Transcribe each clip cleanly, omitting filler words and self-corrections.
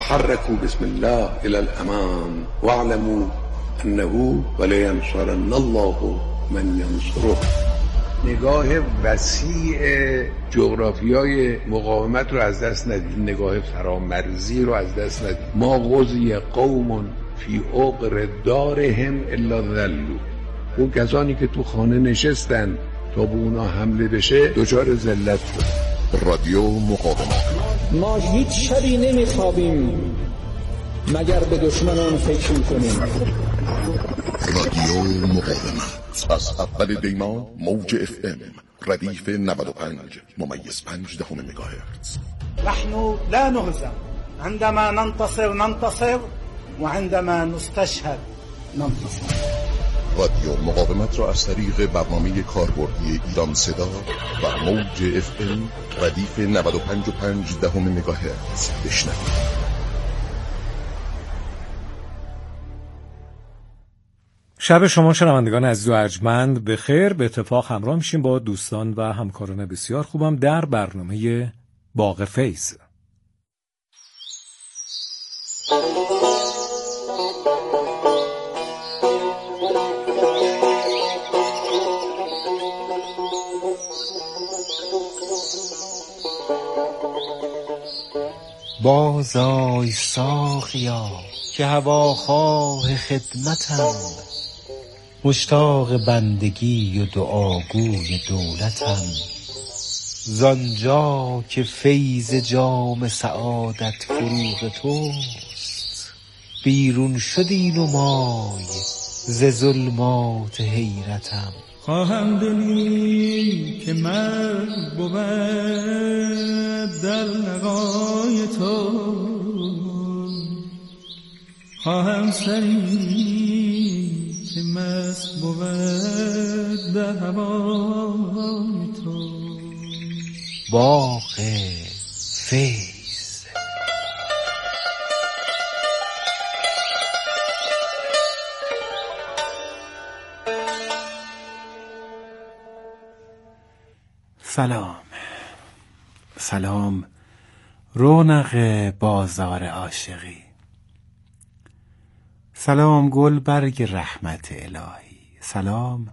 حركوا بسم الله إلى الأمام واعلموا أنه ولينصرن الله من ينصره. نگاه وسیع جغرافیای مقاومت رو از دست ندید، نگاه فرامرزی رو از دست ندید. ما غزی قوم فی عقر دارهم الا ذلوا. اون کسانی که تو خانه نشستن تا به اونا حمله بشه دچار ذلت شد. رادیو مقاومت. ما هیچ شبی نمیخوابیم مگر به دشمنان فکر میکنیم. رادیو مقاومت از اول دیما موج FM ردیف 95.5 مگاهرتز. نحن لا نهزم عندما ننتصر وعندما نستشهد ننتصر. رادیو مقاومت را از طریق برنامه کاربردی ایران صدا و موج FM ردیف 95.5 مگاهرتز بشنوید. شب شما شنوندگان عزیز و ارجمند بخیر. به اتفاق همراه میشیم با دوستان و همکاران بسیار خوبم در برنامه باغ فیض. بازآی ساقیا که هواخواه خدمتم، مشتاق بندگی و دعاگوی دولتم. زانجا که فیض جام سعادت فروغ توست، بیرون شد این نمای ز ظلمات حیرتم. خواهم دلی که مرگ بود در لقای تو، خواهم سری که مست بود در هوای تو. باغ فیض. سلام رونق بازار عاشقی. سلام گل برگ رحمت الهی. سلام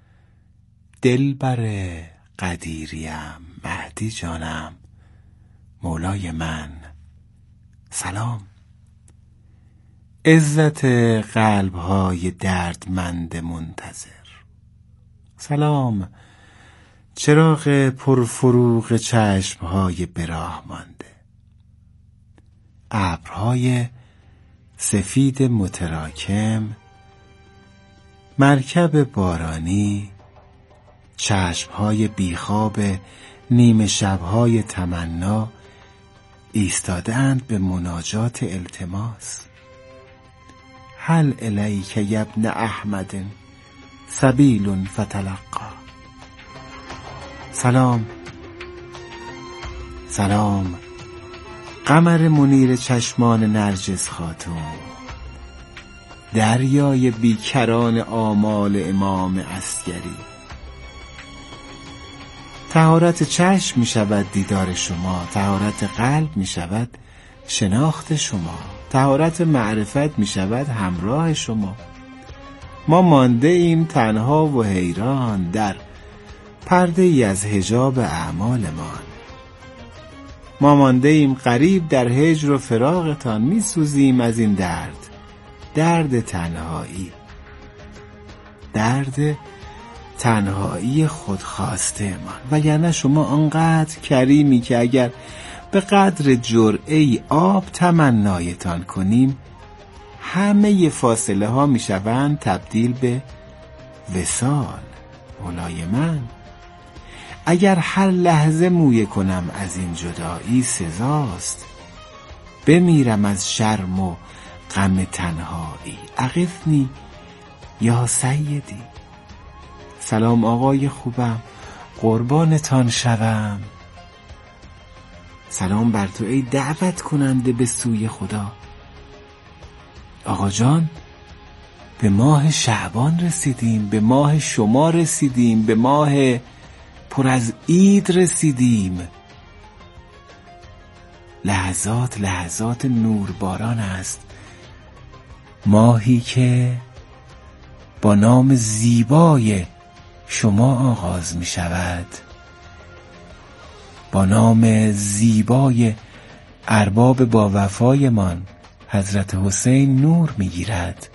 دلبر قدیریم مهدی جانم مولای من. سلام عزت قلب‌های دردمند منتظر. سلام چراغ پرفروغ چشم‌های براه مانده. ابرهای سفید متراکم، مرکب بارانی، چشم‌های بیخواب نیمه شب‌های تمنا ایستادند به مناجات التماس. هل الیک یبن احمد سبیل فتلقا. سلام قمر منیر چشمان نرجس خاتون، دریای بیکران آمال امام عسگری. طهارت چشم می شود دیدار شما، طهارت قلب می شود شناخت شما، طهارت معرفت می شود همراه شما. ما مانده ایم تنها و حیران در پرده ای از حجاب اعمالمان. ما مانده ایم غریب در هجر و فراقتان، می سوزیم از این درد تنهایی، درد تنهایی خودخواسته ما. وگرنه شما آنقدر کریمی که اگر به قدر جرعه‌ای آب تمنایتان کنیم، همه فاصله ها می شوند تبدیل به وصال. مولای من اگر هر لحظه مویه کنم از این جدایی سزاست، بمیرم از شرم و غم تنهایی. اغثنی یا سیدی. سلام آقای خوبم، قربانتان شوم. سلام بر تو ای دعوت کننده به سوی خدا. آقا جان به ماه شعبان رسیدیم، به ماه شما رسیدیم، به ماه پر از عید رسیدیم. لحظات لحظات نورباران است، ماهی که با نام زیبای شما آغاز می شود، با نام زیبای ارباب با وفایمان حضرت حسین نور می گیرد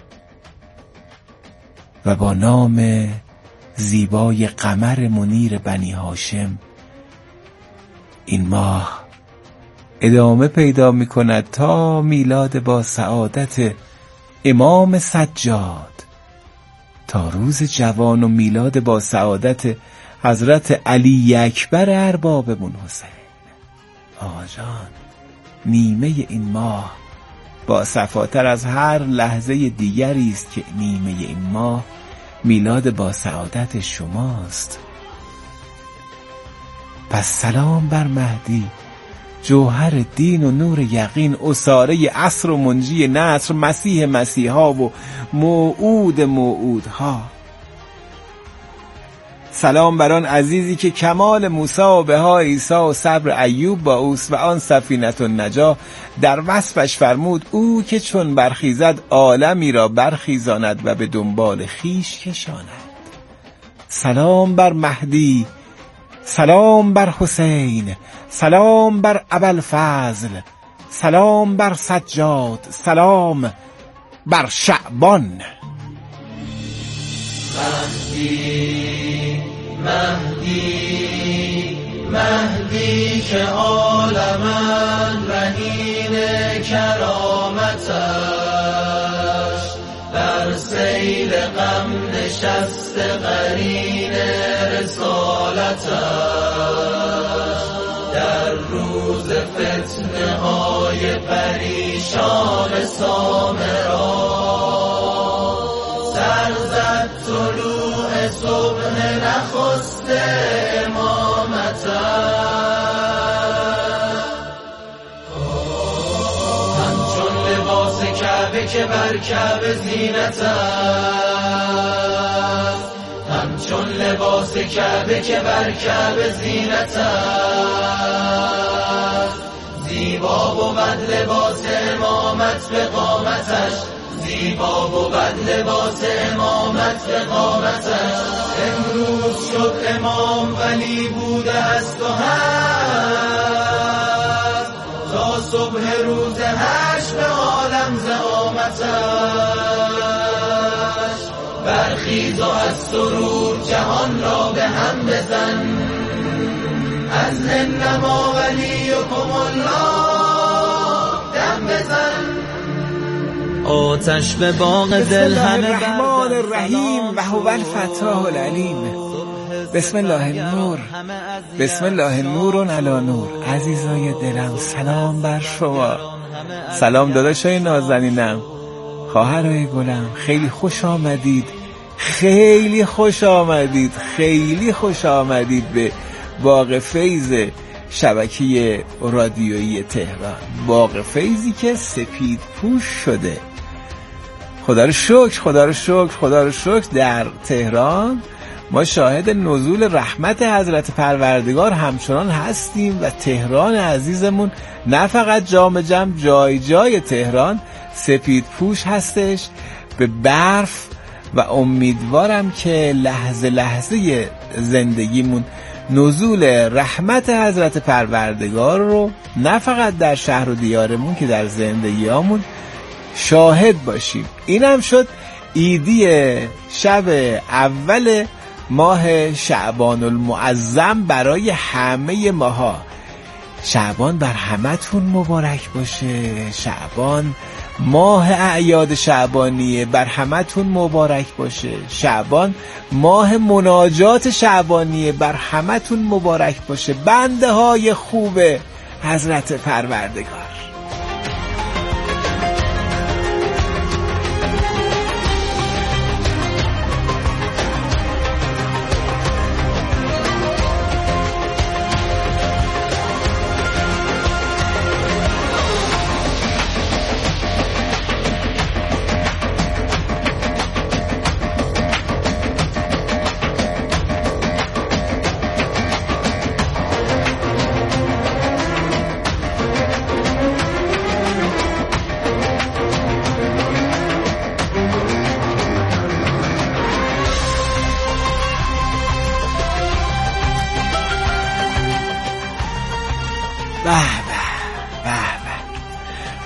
و با نام زیبای قمر منیر بنی هاشم این ماه ادامه پیدا می کند تا میلاد با سعادت امام سجاد، تا روز جوان و میلاد با سعادت حضرت علی اکبر اربابمون حسین. آقا جان، نیمه این ماه با صفاتر از هر لحظه دیگری است که نیمه این ماه میلاد با سعادت شماست. پس سلام بر مهدی، جوهر دین و نور یقین، اساره عصر و منجی نصر، مسیح مسیحا و موعود موعودها. سلام بر آن عزیزی که کمال موسی و بها عیسی و صبر ایوب با اوست و آن سفینه النجا در وصفش فرمود او که چون برخیزد عالمی را برخیزاند و به دنبال خیش کشاند. سلام بر مهدی، سلام بر حسین، سلام بر ابوالفضل، سلام بر سجاد، سلام بر شعبان. مهدی مهدی مهدی که عالمن رهین کرامتش، در سیل غم نشست قرین رسالتش، در روز فتنه های پریشان سامرا سرزد طلوع صبح نخست امامتش. همچون لباس کعبه که بر کعبه زینت است، همچون لباس کعبه که بر کعبه زینت است، زیبا بود لباس امامت به قامتش، زیبا بود لباس امامت به قامتش. امروز شد امام ولی بوده است و هست، تا صبح روز حشر به عالم زعامتش. برخیز و از سرور جهان را به هم بزن، از انما ولیکم الله دم بزن. آتش به باغ دل همه الرحمن الرحیم و هو الفتاح العلیم. بسم الله النور، بسم الله نور علی نور. عزیزای دلم سلام بر شما، سلام داداشای نازنینم، خواهرای گلم، خیلی خوش آمدید، خیلی خوش آمدید، خیلی خوش آمدید به باغ فیض شبکه رادیویی تهران. باغ فیضی که سپید پوش شده. خدا رو شکر، خدا رو شکر، خدا رو شکر. در تهران ما شاهد نزول رحمت حضرت پروردگار همچنان هستیم و تهران عزیزمون نه فقط جام جم، جای جای تهران سپید پوش هستش به برف و امیدوارم که لحظه لحظه زندگیمون نزول رحمت حضرت پروردگار رو نه فقط در شهر و دیارمون که در زندگیامون شاهد باشیم. اینم شد عیدی شب اول ماه شعبان المعظم برای همه ماها. شعبان بر همتون مبارک باشه. شعبان ماه اعیاد شعبانیه، بر همتون مبارک باشه. شعبان ماه مناجات شعبانیه، بر همتون مبارک باشه. بنده های خوب حضرت پروردگار.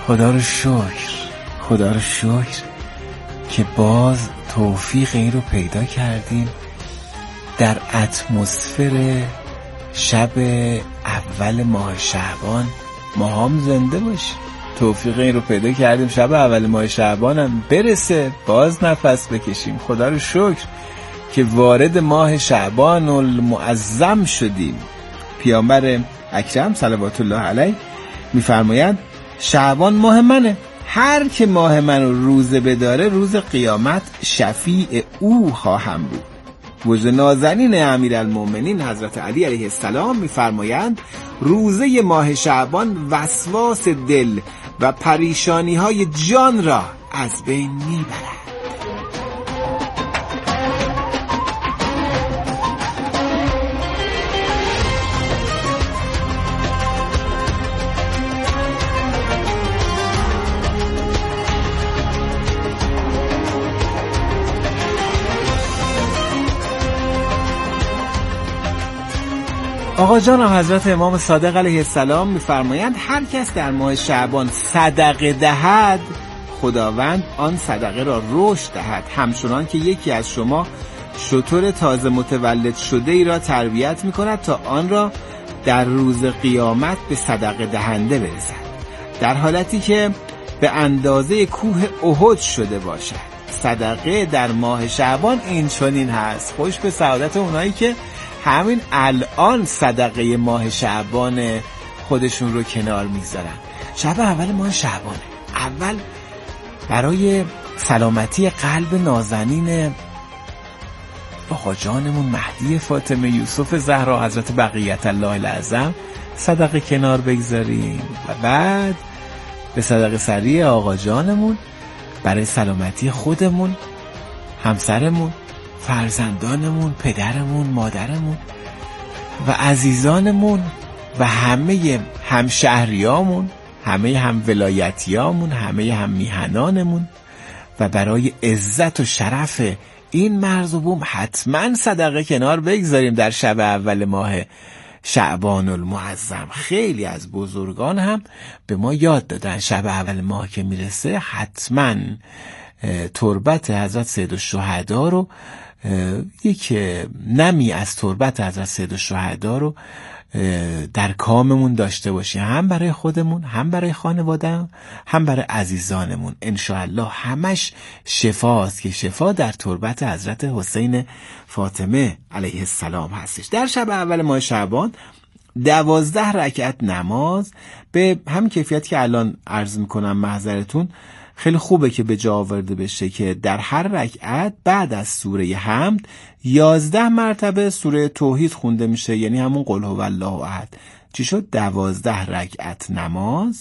خدا رو شکر که باز توفیق این رو پیدا کردیم در اتمسفر شب اول ماه شعبان ما هم زنده باشیم. توفیق این رو پیدا کردیم شب اول ماه شعبان هم برسه، باز نفس بکشیم. خدا رو شکر که وارد ماه شعبان المعظم شدیم. پیامبر اکرم صلوات الله علیه میفرماید شعبان ماه منه، هر که ماه منو روزه بداره روز قیامت شفیع او خواهم بود. وجه نازنین امیرالمومنین حضرت علی علیه السلام میفرمایند روزه ماه شعبان وسواس دل و پریشانی های جان را از بین میبرد. آقا جان حضرت امام صادق علیه السلام میفرمایند هر کس در ماه شعبان صدقه دهد خداوند آن صدقه را رشد دهد، همچنان که یکی از شما شتر تازه متولد شده ای را تربیت میکند تا آن را در روز قیامت به صدقه دهنده برسد، در حالتی که به اندازه کوه احد شده باشد. صدقه در ماه شعبان این چنین هست. خوش به سعادت اونایی که همین الان صدقه ماه شعبان خودشون رو کنار میذارن. شب اول ماه شعبانه. اول برای سلامتی قلب نازنین آقا جانمون مهدی فاطمه یوسف زهرا حضرت بقیت الله الاعظم صدقه کنار بگذاریم و بعد به صدقه سری آقا جانمون برای سلامتی خودمون، همسرمون، فرزندانمون، پدرمون، مادرمون و عزیزانمون و همه همشهریامون، همه هم ولایتیامون، همه هم میهنانمون و برای عزت و شرف این مرز و بوم حتما صدقه کنار بگذاریم در شب اول ماه شعبان المعظم. خیلی از بزرگان هم به ما یاد دادن شب اول ماه که میرسه حتما تربت حضرت سید الشهدا رو، یک نمی از تربت حضرت سید الشهدا رو در کاممون داشته باشیم، هم برای خودمون، هم برای خانواده‌مون، هم برای عزیزانمون. انشاءالله همش شفاست که شفا در تربت حضرت حسین فاطمه علیه السلام هستش. در شب اول ماه شعبان 12 رکعت نماز به همین کیفیت که الان عرض میکنم محضرتون خیلی خوبه که به جا آورده بشه که در هر رکعت بعد از سوره حمد 11 مرتبه سوره توحید خونده میشه، یعنی همون قل هو الله احد. چی شد؟ 12 رکعت نماز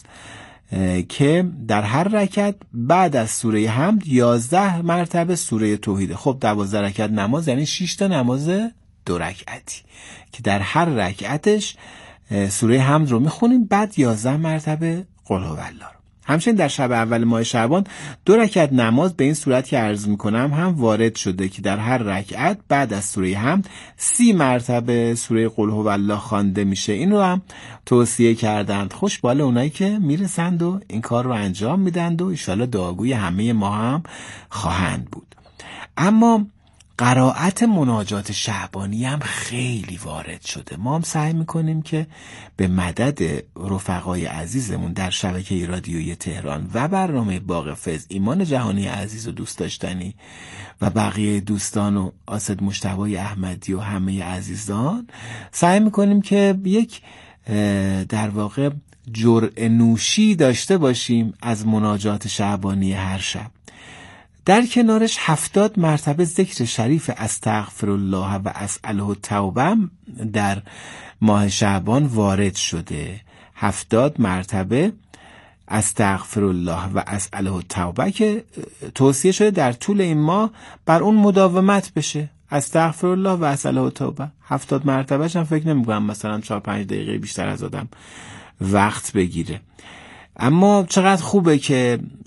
که در هر رکعت بعد از سوره حمد 11 مرتبه سوره توحید. خب 12 رکعت نماز یعنی 6 تا نماز 2 رکعتی که در هر رکعتش سوره حمد رو میخونیم، بعد 11 مرتبه قل هو الله. همچنین در شب اول ماه شعبان 2 رکعت نماز به این صورت که عرض میکنم هم وارد شده که در هر رکعت بعد از سوره حمد 30 مرتبه سوره قل هو الله خوانده میشه. این رو هم توصیه کردند. خوش باله اونایی که میرسند و این کار رو انجام میدند و انشالله دعاگوی همه ما هم خواهند بود. اما قرائت مناجات شعبانی هم خیلی وارد شده. ما هم سعی میکنیم که به مدد رفقای عزیزمون در شبکه رادیویی تهران و برنامه باغ فیض ایمان جهانی عزیز و دوست داشتنی و بقیه دوستان و آسد مجتبی احمدی و همه عزیزان سعی میکنیم که یک در واقع جرعه نوشی داشته باشیم از مناجات شعبانی هر شب. در کنارش 70 مرتبه ذکر شریف استغفرالله و اسأله التوبه در ماه شعبان وارد شده. 70 مرتبه استغفرالله و اسأله التوبه که توصیه شده در طول این ماه بر اون مداومت بشه. استغفرالله و اسأله التوبه 70 مرتبهش هم فکر نمی‌کنم مثلا 4-5 دقیقه بیشتر از آدم وقت بگیره. اما چقدر خوبه که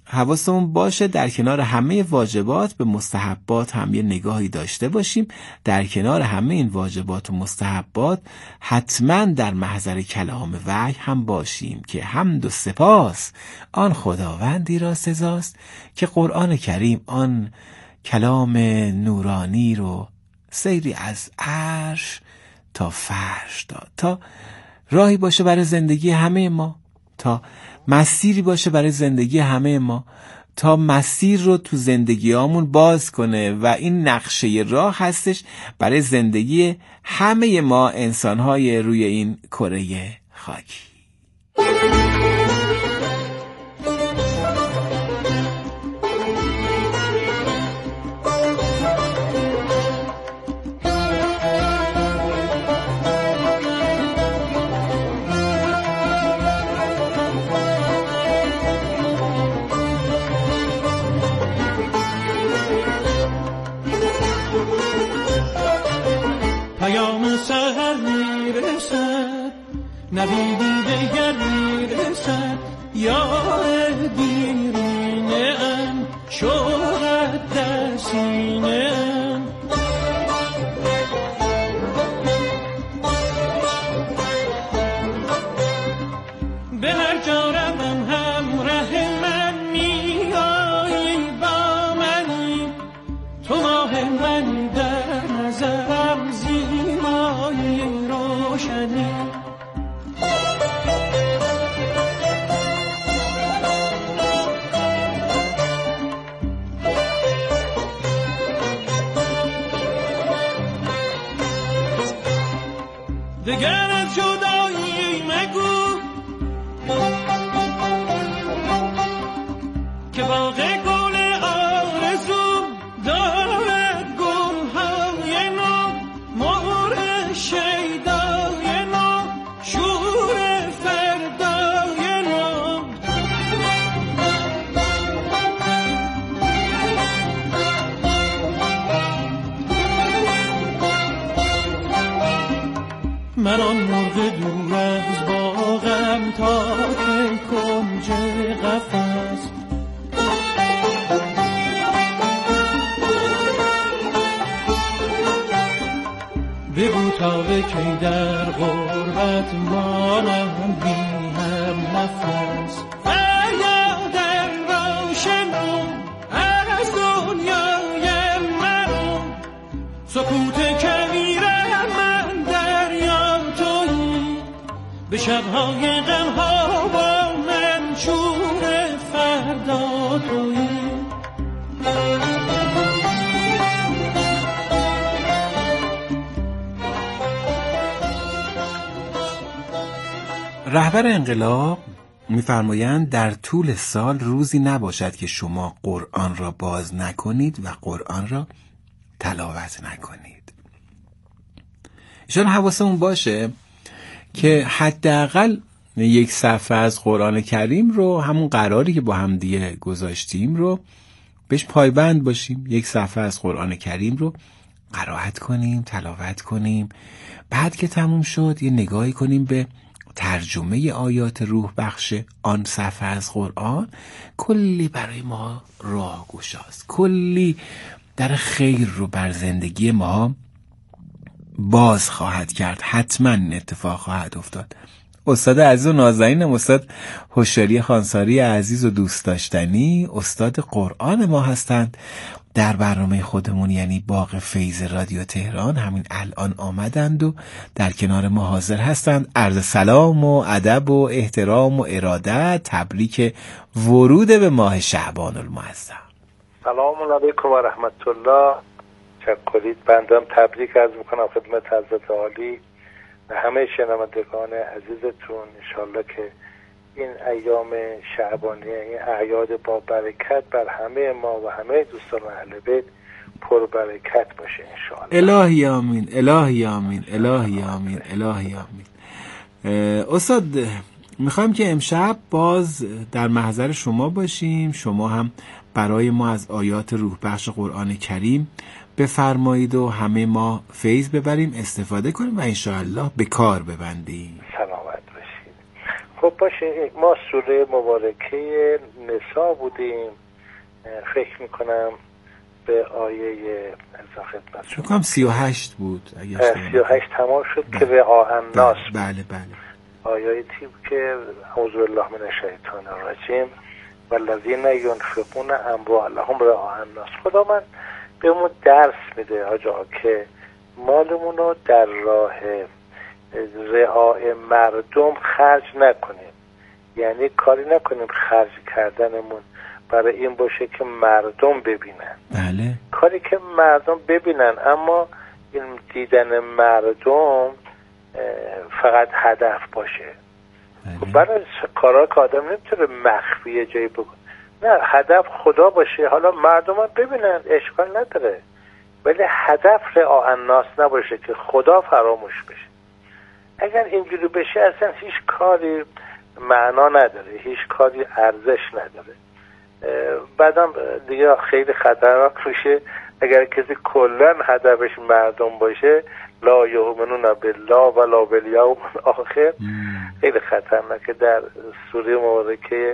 حواسمون باشه در کنار همه واجبات به مستحبات هم یه نگاهی داشته باشیم. در کنار همه این واجبات و مستحبات حتما در محضر کلام وحی هم باشیم که حمد و سپاس آن خداوندی را سزاست که قرآن کریم آن کلام نورانی رو سیری از عرش تا فرش داد تا راهی باشه برای زندگی همه ما، تا مسیری باشه برای زندگی همه ما، تا مسیر رو تو زندگیامون باز کنه و این نقشه راه هستش برای زندگی همه ما انسان‌های روی این کره خاکی. نویدی دگر میرسد یار دیرینه ام شورت در سینه ام به هر جا روم همراه من میایی با منی تو ماه من در نظرم زیبایی روشنی دگر از جدایی مگو که باغ گل آرزو دارد گلهای نو مهر شیدای نو شور فردای نو من آن مرغ دور از باغم تا که کنج قفس بگو تا به کی در غربت مانم بی هم نفس فریاد روشنو از دنیای منو سکوت کبیرم من دریا تویی به شبهای غمها با من شور فردا تویی رهبر انقلاب می‌فرمایند در طول سال روزی نباشد که شما قرآن را باز نکنید و قرآن را تلاوت نکنید. ایشان حواسمون باشه که حداقل یک صفحه از قرآن کریم رو، همون قراری که با هم دیگه گذاشتیم رو، بهش پایبند باشیم. یک صفحه از قرآن کریم رو قرائت کنیم، تلاوت کنیم. بعد که تموم شد یه نگاهی کنیم به ترجمه آیات روح بخش آن صفحه از قرآن. کلی برای ما راهگشاست، کلی در خیر رو بر زندگی ما باز خواهد کرد. حتما اتفاق خواهد افتاد. استاد عزیز و نازنینم، استاد هوشیاری خانساری عزیز و دوست داشتنی، استاد قرآن ما هستند در برنامه خودمون، یعنی باغ فیض رادیو تهران. همین الان آمدند و در کنار ما حاضر هستند. عرض سلام و ادب و احترام و ارادت، تبریک ورود به ماه شعبان المعظم. سلام علیکم و رحمت الله. چکرید. بندم تبریک عرض میکنم خدمت حضرت عالی و همه شنوندگان عزیزتون. انشالله که این ایام شعبانیه، این اعیاد با برکت بر همه ما و همه دوستان اهل بیت پر برکت باشه انشالله. الهی آمین، الهی آمین، الهی آمین، الهی آمین. استاد میخوایم که امشب باز در محضر شما باشیم. شما هم برای ما از آیات روح بخش قرآن کریم بفرمایید و همه ما فیض ببریم، استفاده کنیم و انشاءالله به کار ببندیم. سلامت باشید. خب باشه، ما سوره مبارکه نساء بودیم، فکر میکنم به آیه از خدمت فکر کنم 38 بود، 38 تمام شد که رعاء الناس. بله آیاتی که اعوذ بالله من الشیطان الرجیم والذین ينفقون اموالهم رعاء الناس. خدا من بهمون درس میده آجا که مالمون رو در راه رعاء مردم خرج نکنیم، یعنی کاری نکنیم خرج کردنمون برای این باشه که مردم ببینن. بله. کاری که مردم ببینن، اما این دیدن مردم فقط هدف باشه. بله. برای کارا که آدم نمیتونه مخفی جایی بکنه، نه، هدف خدا باشه. حالا مردم هم ببینن اشکال نداره، ولی هدف رعاء الناس نباشه که خدا فراموش بشه. اگر اینجوری بشه اصلا هیچ کاری معنا نداره، هیچ کاری ارزش نداره. بعدم دیگه خیلی خطرناک میشه اگر کسی کلا هدفش مردم باشه، لا یؤمنون بالله ولا بالیوم الاخر. خیلی خطرناکه. در سوره مبارکه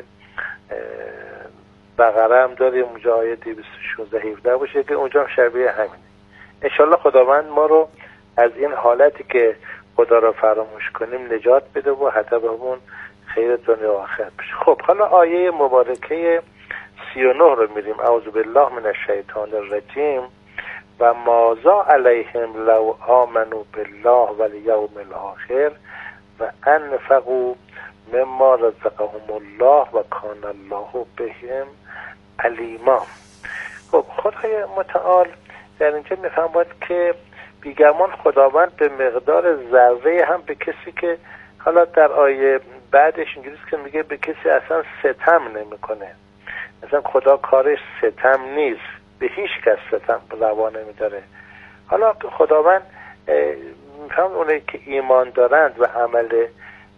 بقره هم داریم اونجا آیه 216 باشه که اونجا هم شبیه همینه. انشالله خداوند ما رو از این حالتی که خدا را فراموش کنیم نجات بده و هدفمون خیر دنیا و آخرت بشه. خب حالا آیه مبارکه 39 رو میریم. اعوذ بالله من الشیطان الرجیم و ماذا علیهم لو آمنوا بالله والیوم الاخر و انفقوا مما رزقهم الله و کان الله بهم علیما. خب خدای متعال در اینجا میفهمد که بیگمان خداوند به مقدار ذره هم به کسی که حالا در آیه بعدش اینجوریست که میگه به کسی اصلا ستم نمیکنه. مثلا خدا کارش ستم نیست، به هیچ کس ستم روا نمیداره. حالا خداوند میفهم اونایی که ایمان دارند و عمل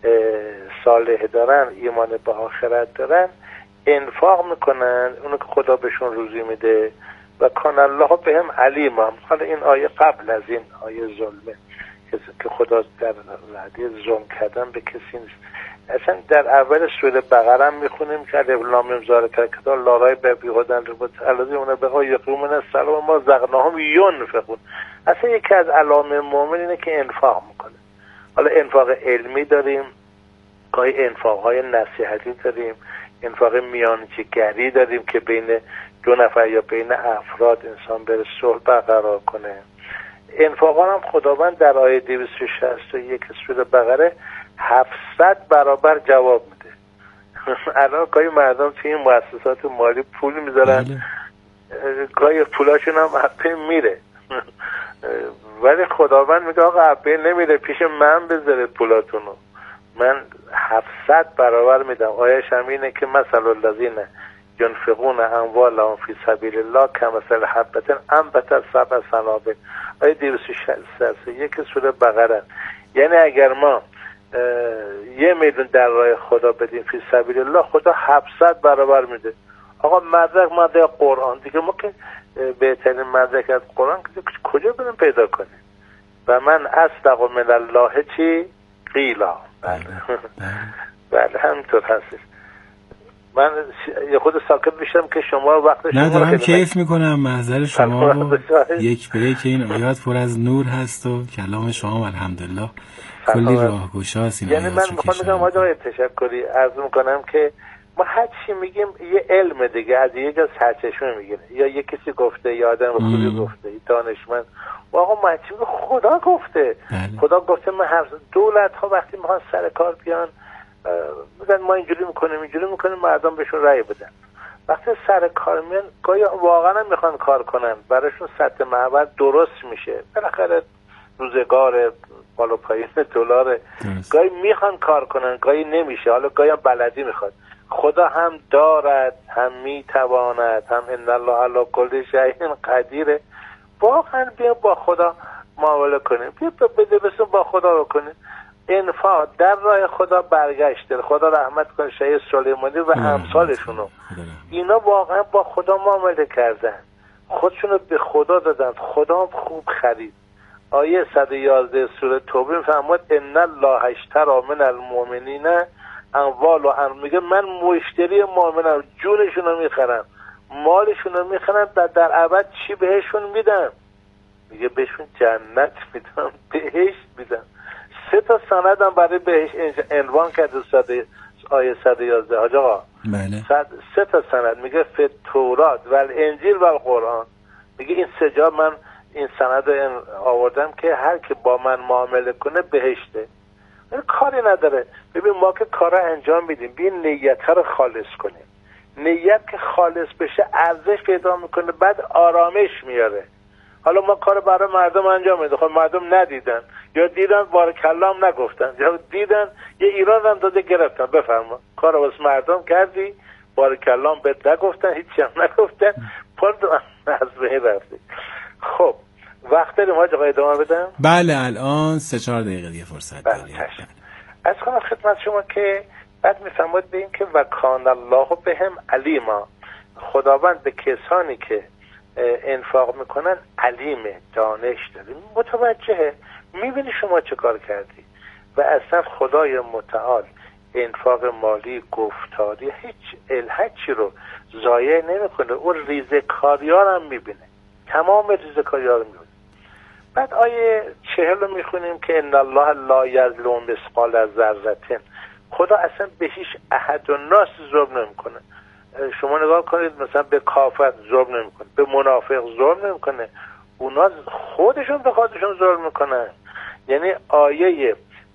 صالح دارن، ایمان به آخرت دارن، انفاق میکنن اونو که خدا بهشون روزی میده و کان الله بهم علیم. حالا این آیه قبل از این آیه ظلمه که خدا در وعده ظلم کردن به کسی نیست. اصلا در اول سوره بقره هم میخونیم که الف لام میم ذالک الکتاب لا ریب فیه هدی للمتقین بقا یقیمون الصلاة و ما رزقناهم ینفقون. اصلا یکی از علائم مؤمن اینه که انفاق میکنه. حالا انفاق علمی داریم، گاهی انفاقهای نصیحتی داریم، انفاق میانجیگری داریم که بین دو نفر یا بین افراد انسان بره صلح برقرار کنه. انفاقان هم خداوند در آیه 261 سوره بقره 700 برابر جواب میده. الان گاهی مردم توی این مؤسسات مالی پول میذارن، گاهی پولاشون هم حقه میره، ولی خداوند میگه آقا حقه نمیره، پیش من بذارید پولاتونو، من 700 برابر میدم. آیه‌ش هم اینه که مثل الذین ينفقون اموالهم فی سبیل الله کمثل حبة انبتت سبع سنابل. آیه 261 سوره بقره. یعنی اگر ما 1 میلیون در راه خدا بدیم فی سبیل الله، خدا 700 برابر میده. آقا مدرک قرآن دیگه، ما که بهترین مدرک از قرآن کجا بریم پیدا کنیم؟ و من اصدق من الله چی قیلا. بله همینطور هستش. من یه خود ساکت میشم که شما وقت شما ندارم کیف میکنم محضر شما و یک به یک این آیات پر از نور هست و کلام شما الحمدلله کلی راهگشاست. یعنی من میخوام بگم آقای تشکری عرض میکنم که ما هر چی میگیم یه علم دیگه از یه جا سرچشمه میگیره، یا یه کسی گفته یا آدم خوبی گفته، دانشمند. و آقا ما چی خدا گفته. خدا گفته من هر دولت ها وقتی میخوان سر کار بیان میگن ما اینجوری میکنیم مردم بهشون رأی بدن. وقتی سر کار میان گاهی واقعا میخوان کار کنن، براشون سطح معبد درست میشه، بالاخره روزگار بالا پایین دلار، گاهی میخوان کار کنن گاهی نمیشه، حالا گاهی هم بلدی میخواد. خدا هم دارد هم میتواند، هم ان الله علی کل شیء قدیر. واقعا بیا با خدا معامله کنیم، بیا بده با خدا بکنیم. انفاق در راه خدا برگشته، خدا رحمت کنه شیخ سلیمانی و امثالشونو، اینا واقعا با خدا معامله کردن، خودشونو به خدا دادن، خدا خوب خرید. آیه 111 سوره توبه میفرماد ان الله اشتری من المؤمنین اموال و میگه من مشتری مؤمنم، جونشون رو میخرم، مالشون رو میخرم، در ابد چی بهشون میدم؟ میگه بهشون جنت میدم، بهشت میدم. 3 تا سند هم برای بهشت عنوان کرده آیه 111. حاج آقا بله 3 تا سند میگه فی تورات و الانجیل و القرآن. میگه این 3 جا من این سند رو آوردم که هر که با من معامله کنه بهشته. کاری نداره. ببین ما که کارا انجام میدیم، ببین نیت رو خالص کنیم. نیت که خالص بشه ارزش پیدا میکنه، بعد آرامش میاره. حالا ما کار برای مردم انجام میدیم، خب مردم ندیدن یا دیدن بارکالله هم نگفتن، یا دیدن یه ایراد هم داده گرفتن. بفرما کار واسه مردم کردی، بارکالله هم بهت نگفتن، هیچی هم نگفتن، پرد از بین رفتی. خب وقت داریم حاج آقا ادامه بدم؟ بله الان 3-4 دقیقه دیگه فرصت داریم. از کنم خدمت شما که بعد میفرماید به این که و کان الله بهم علیما، خداوند به کسانی که انفاق میکنن علیمه، دانش داره، متوجهه، میبینی شما چه کار کردی. و اصلا خدای متعال انفاق مالی، گفتاری، هیچی رو ضایع نمیکنه. اون ریزکاری‌ها هم میبینه، تمام ریزکاری‌ها رو میبینه. بعد آیه 40 رو میخونیم که ان الله لا یظلم مثقال ذره، خدا اصلا به هیچ احد و ناس ظلم نمیکنه. شما نگاه کنید مثلا به کافر ظلم نمیکنه، به منافق ظلم نمیکنه، اونا خودشون به خودشون ظلم میکنن. یعنی آیه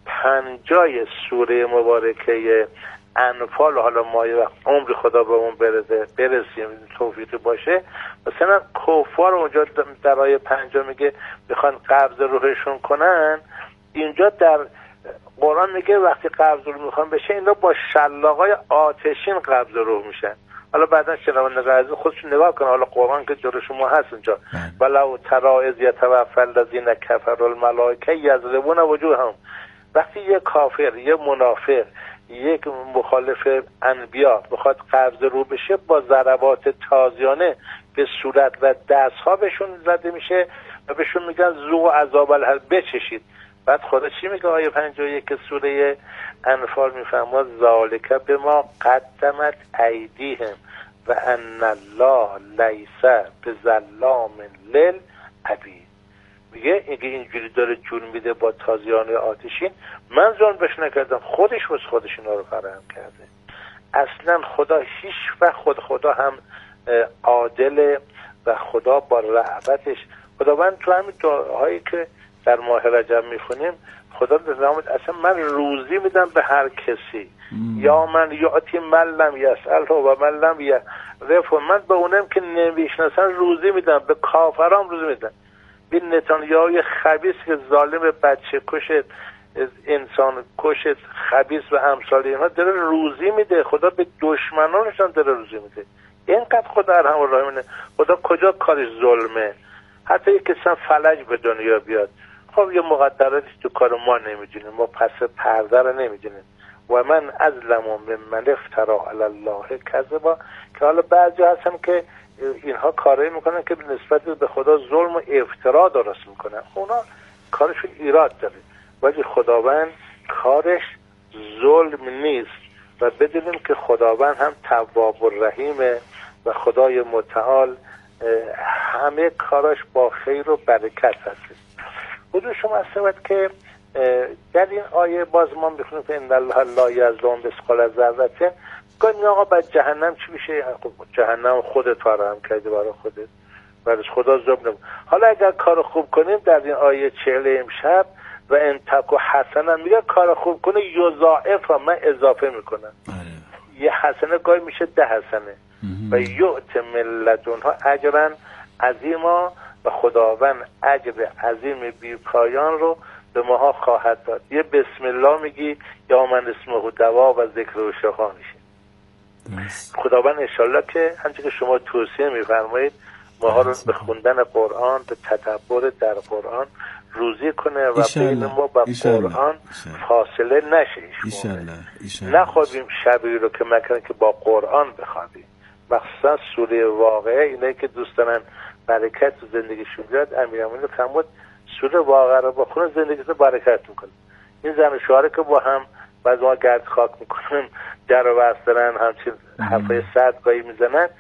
50 سوره مبارکه انفال، حالا ما یه وقت عمر خدا به اون برسیم توفیقی باشه، مثلا کفار اونجا در آیه 50 میگه میخوان قبض روحشون کنن، اینجا در قرآن میگه وقتی قبض روح میخوان بشه اینا با شلاقای آتشین قبض روح میشن. حالا بعدا شنوندگان عزیز خودشون نگاه کنن، حالا قرآن که جلوی شما هست اونجا ولو تری اذ یتوفی الذین کفروا الملائکه یضربون وجوههم. وقتی یه کافر، یه منافق، یک مخالف انبیا بخواد قبض رو بشه، با ضربات تازیانه به صورت و دستها بهشون زده میشه و بهشون میگن ذوقوا عذاب الحریق، بچشید. بعد خدا چی میگه آیه 51 سوره انفال میفرماد ذالک بما قدمت ایدیهم و ان الله لیس بظلام للعبید. میگه اینجوری داره جون میده با تازیانه آتشین، من ظلم بهش نکردم، خودش واسه خودش اینا رو فراهم کرده. اصلا خدا هیچ وقت خدا هم عادل و خدا با رحمتش، خداوند تو همین دعاهایی که در ماه رجب میخونیم خدا نظامت اصلا من روزی میدم به هر کسی، یا من یعطی من لم یسأله و من لم یعرفه، من به اونم که نمیشناسن روزی میدم، به کافرام روزی میدم. این نتانیاهوی خبیث که ظالم، بچه کشت، انسان کشت، خبیث و امثال اینها داره روزی میده، خدا به دشمنانشان داره روزی میده. اینقدر خدا ارحم الراحمینه. خدا کجا کارش ظلمه؟ حتی یک کسی فلج به دنیا بیاد، خب یه مقدراتی تو کار ما نمیدونیم، ما پس پرده رو نمیدونیم. و من اظلم ممن افتری علی الله کذبا، که حالا بعضی هستن که اینها کاری میکنن که به نسبت به خدا ظلم و افترا درست میکنن، اونا کارشون ایراد داره، ولی خداوند کارش ظلم نیست. و بدونیم که خداوند هم تواب و رحیمه و خدای متعال همه کاراش با خیر و برکت هست. حضور شما هستید که در این آیه باز ما میخونیم که ان الله لا یظلم مثقال ذره، گفتیم آقا بعد جهنم چی میشه؟ جهنم خودت فراهم کردی برای خودت، برای خدا ظلم نمی. حالا اگر کار خوب کنیم در این آیه 40 امشب و ان تکو حسنا میگه کار خوب کنه یضاعف، من اضافه میکنم، یه حسنه گاهی میشه 10 حسنه و یؤت من لدنها اجرا عظیما، و خداوند اجر عظیم بی پایان رو به ماها خواهد داد. یه بسم الله میگی یا من اسمه دوا و ذکر و شفا میشه. خداوند انشالله که همچه که شما توصیه میفرمایید ماها رو به خوندن قرآن، به تدبر در قرآن روزی کنه و بین ما با قرآن فاصله نشه. نخوابیم شبی رو که مکنه که با قرآن بخوابیم. مخصوصا سوره واقعه، اینایی که دوست دارن برکت تو زندگیشون بیاد، امیرالمومنین فرمود سوره واقعه رو بخونه زندگیتون برکت میکنه. این زن و شوهر که با هم بعد ما گرد خاک میکنن، در و بست دارن همچین حرفای سرد گاهی میزنن.